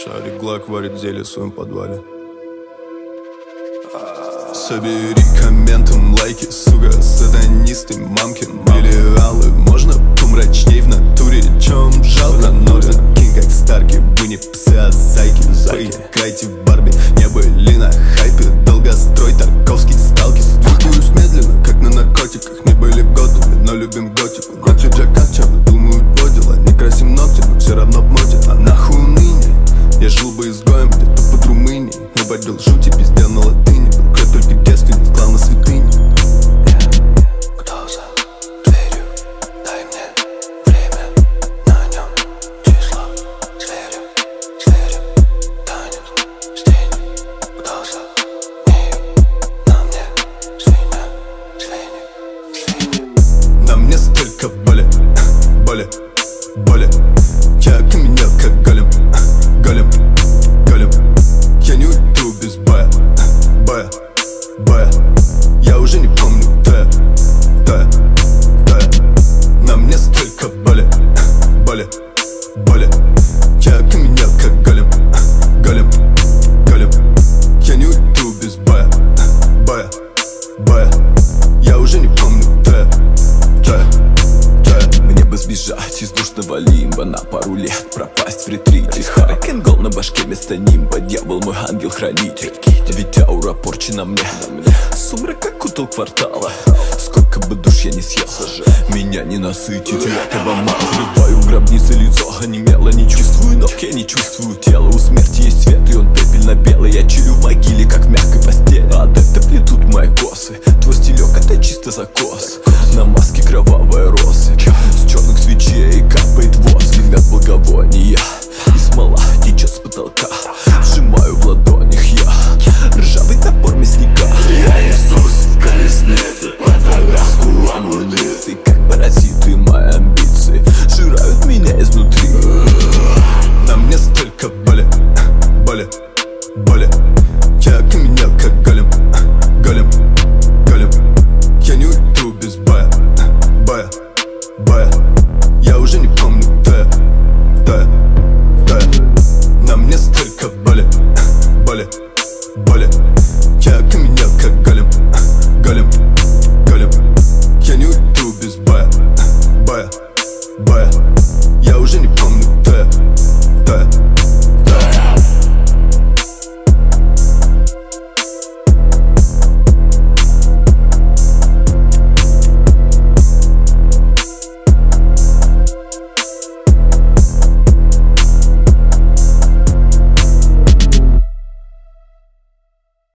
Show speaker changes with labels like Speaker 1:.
Speaker 1: Шарик Глак варит зелье в своем подвале. Собери комментом лайки, сука, сатанисты, мамки, миллиалы. Можно помрачней в натуре, чем жалко. Нужен кинг как Старки, вы не псы, а зайки. Поиграйте в Барби, не были на хайпе. Долгострой, Тарковский, сталкис. Двигаюсь медленно, как на наркотиках. Не были готовы, но любим готику. Ночью Джакат, чем думают водила. Не красим ногти, но все равно в моде. А нахуй уныние, я жил бы изгоем где-то под Румынией. Не водил жути, пиздел на латыни. Был только девственниц, клал на святыни.
Speaker 2: Кто за дверью? Дай мне время. На нем числа зверя. Зверя танец с тенью. Кто за нею? На мне свинья. Свинья.
Speaker 1: На мне столько боли, боли, боли. Я окаменел как голем, голем, голем. Я не уйду без боя, боя, боя. Я уже не помню, да, да, да. На мне столько боли, боли, боли. Я окаменел как голем, голем, голем. Я не уйду без боя, боя, боя. Я уже не помню, да, да, да.
Speaker 3: Мне бы сбежать из душного лимба, на пару лет пропасть в ретрите. Харакенгол на башке вместо нимба, дьявол мой ангел-хранитель. Ведь аура порчи на мне, сумрак окутал квартала. Сколько бы душ я не съел, меня не насытить. Этого мало. Взрываю в гробнице лицо, онемело. Не чувствую ног, я не чувствую тела. У смерти есть свет, и он пепельно-белый. Я чилю в могиле, как в мягкой постели. Адепты плетут мои косы, твой стилек это чисто закос.